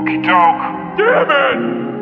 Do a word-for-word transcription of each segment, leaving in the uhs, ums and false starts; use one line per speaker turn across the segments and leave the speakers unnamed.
Monkey dog. Damn it!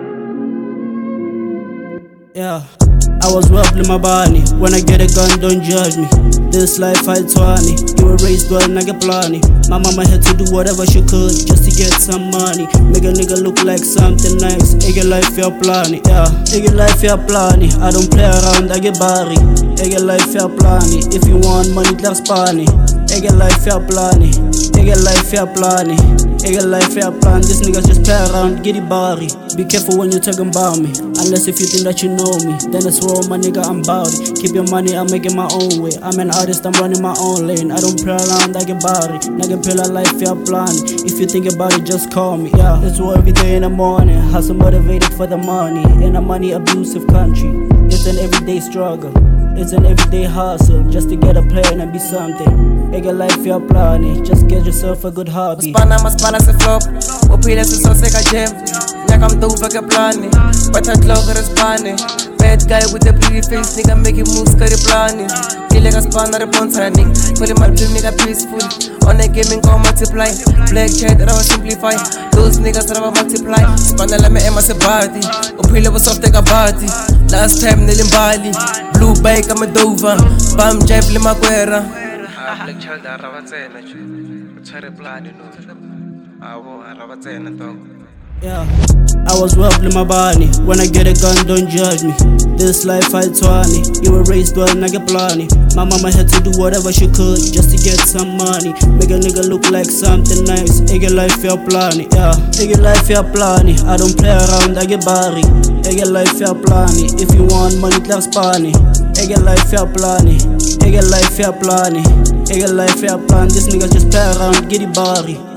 Yeah, I was rubbing my body. When I get a gun, don't judge me. This life I twenty. You were raised well, nigga plenty. My mama had to do whatever she could just to get some money. Make a nigga look like something nice. Ege life ya plenty, yeah. Ege life ya plenty. I don't play around, I get body. Ege life ya plenty. If you want money, class spani. Ege life ya plenty. Ege life ya plenty. Ege life ya plan. This niggas just play around, get it body. Be careful when you're talking about me. Unless if you think that you know me, then it's wrong, my nigga, I'm bout it. Keep your money, I'm making my own way. I'm an artist, I'm running my own lane. I don't play around, I get body. Nigga, play a life, yeah, plan. If you think about it, just call me, yeah. It's war every day in the morning. Hustle motivated for the money. In a money abusive country, it's an everyday struggle. It's an everyday hustle, just to get a plan and be something. Ege life, yeah, plan. Just get yourself a good hobby.
Maspana, maspana se flop. Opile se so se ka jam. Nyaka mtuva ke plani. Bata clover is plani. Bad guy with a pretty face, nigga making moves, carry plani. Kile ka spana response running. Fully my dream, nigga peaceful. On a gaming go multiply. Black chat, rava simplify. Those niggas rava multiply. Spana la me ema se body. Opile was soft take a body. Last time nilimbali. Blue bike I'm a dover. Bam jive le makwera. Black child rava tsena. Tshwere plani no. Awo rava tsena dog.
Yeah, I was rubbing my body. When I get a gun, don't judge me. This life I twenty. You were raised well, nigga plenty. My mama had to do whatever she could just to get some money. Make a nigga look like something nice. Ege life ya plenty, yeah. Ege life ya plenty. I don't play around, I get body. Ege life ya plenty. If you want money, class spani. Ege life ya plenty. Ege life ya plenty. Ege life ya plan. This nigga just play around, get it body.